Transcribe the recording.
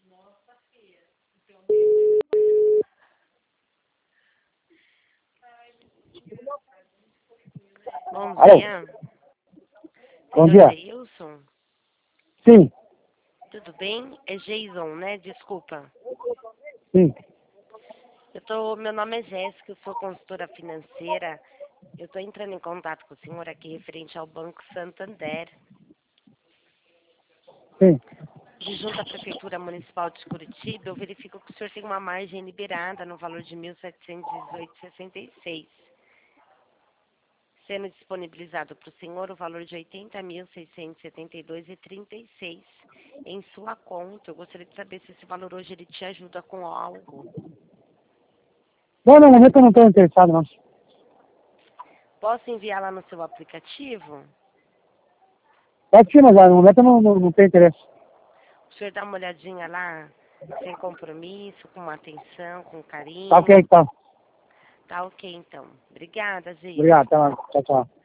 Bom Alô? dia, Bom senhor dia. Geilson. Sim, Tudo bem? É Jason, né? Desculpa. sim. Meu nome é Jéssica, eu sou consultora financeira. Eu estou entrando em contato com o senhor aqui referente ao Banco Santander. Sim. E junto à Prefeitura Municipal de Curitiba, eu verifico que o senhor tem uma margem liberada no valor de R$ 1.718,66, sendo disponibilizado para o senhor o valor de R$ 80.672,36 em sua conta. Eu gostaria de saber se esse valor hoje ele te ajuda com algo. Não, no momento eu não estou interessado, não. Posso enviar lá no seu aplicativo? Pode sim, mas no momento eu não tenho interesse. O senhor dá uma olhadinha lá, sem compromisso, com atenção, com Tá ok, carinho. tá. Tá ok, então. Obrigada, Gil. Obrigado, até mais. Tchau, tchau.